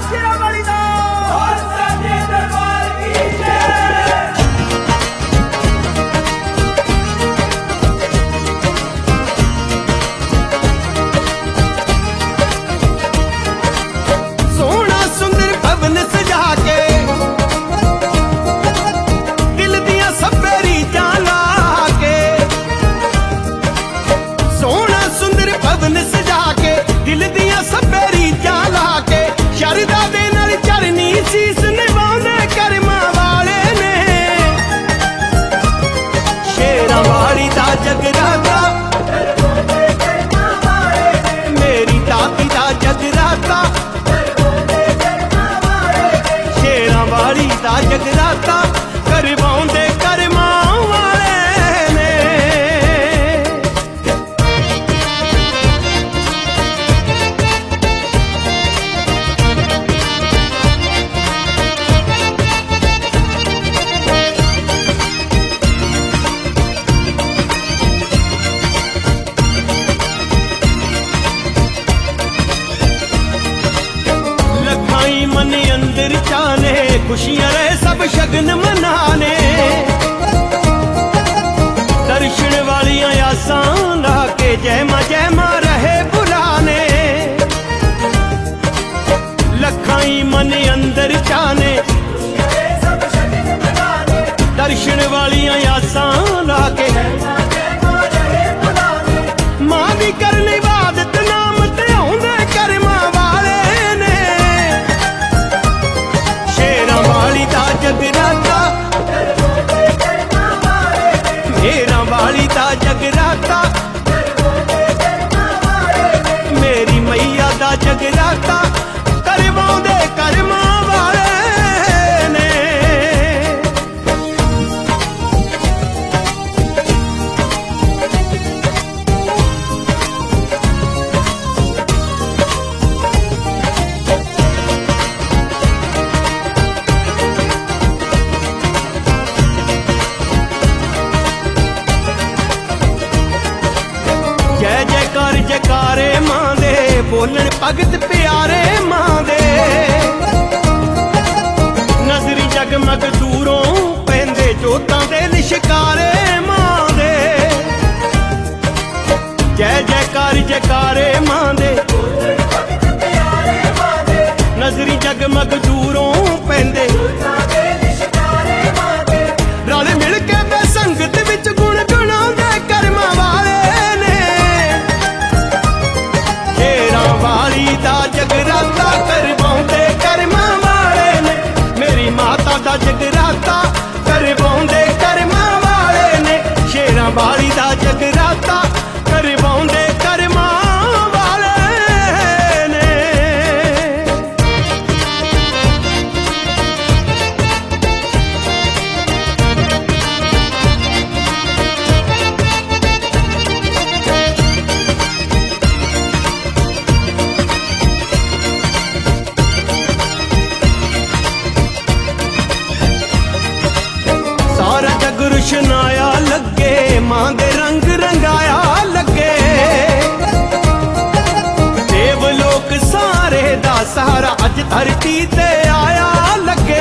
जगराता करवाउंदे करमां वाले ने। लखाई मन अंदर चाने खुशियां रहे सब शगन मनाने। दर्शन वालियां आसां ला के जय मां रहे बुलाने। लखाई मन अंदर चाने दर्शन वालियां आसां ला के मां दी करनी इबादत नाम ते आउंदे करमां वाले ने। शेरां वाली दा जगराता मेरा वाली दा जगराता मेरी मैया दा जगराता करवाउंदे करमां वाले ने। जय जयकार जयकारे मां दे बोलन भगत प्यारे मां दे। नजरी जगमग दूरों पैंदे जोतां दे लिशकारे मां दे। जय जयकार जयकारे मां दे नजरी जगमग दूरों पैंदे रल मिल के बेसंगत विच गुण गुणांदे करमां वाले ने। शेरां वाली दा जगराता करवाउंदे करमां वाले ने। मेरी माता दा जगराता करवाउंदे करमां वाले ने। शेरां वाली दा जगराता करवाउंदे करमां वाले ने। सारा जग रुशनाया लगे मां दे रंग रंगाया लगे। देवलोक सारे दा सहारा अज धरती ते आया लगे।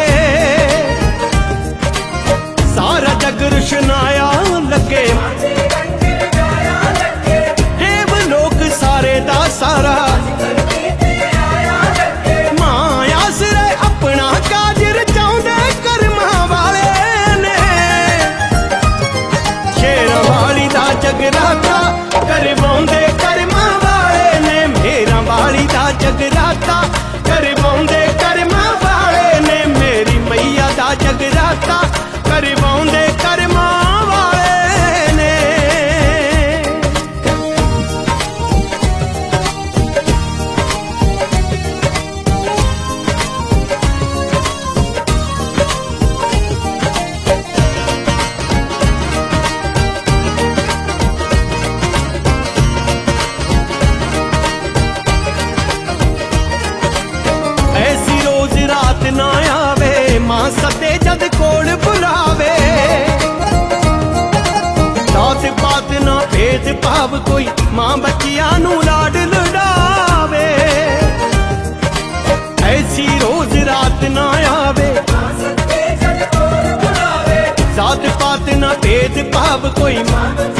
सारा जग रुशनाया लगे देवलोक सारे दा सारा मां आसरे अपना काज रचाउंदे करमां वाले ने। शेरां वाली दा जगराता करवाउंदे करमां वाले ने। मेरा वाली दा जगराता करवाउंदे करमां वाले ने। मेरी मैया दा जगराता करवाउंदे करमां वाले ने। ऐसी रोज रात ना आवे मां सते जद कोल बुलावे। जात पात ना भेद भाव कोई मां बच्चियां नू लाड लड़ावे। ऐसी ਭਾਵ ਕੋਈ ਮਾਂ